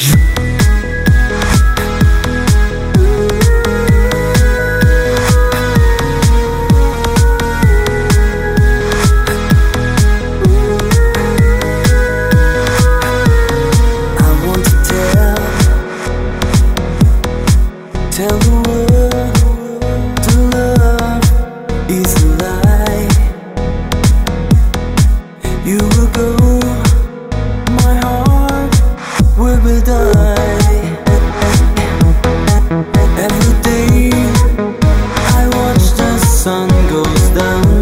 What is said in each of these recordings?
Tell the world to love is a lie. You will go, my heart will die. Every day I watch the sun goes down,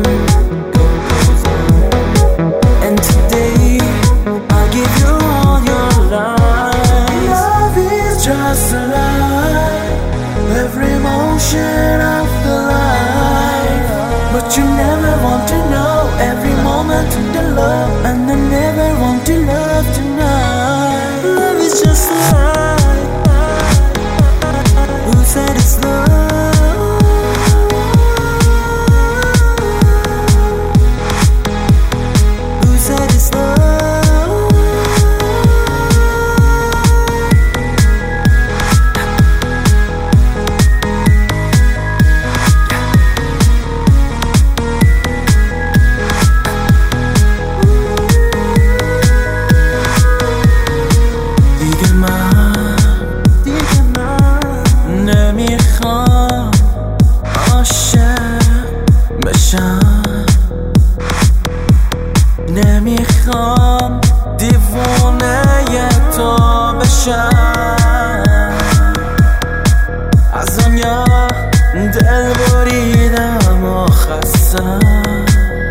and today I give you all your lies. Love is just a lie, every motion of the life, but you never want to know every moment in the love, and I never want to love tonight. Love is just a lie. Who said it's love? Who said it's love? نمیخوام عاشق بشم، نمیخوام دیوانه تو بشم. از دنیا دل بریدم و خستم،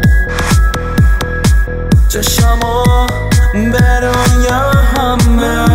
چشمو به دنیا همه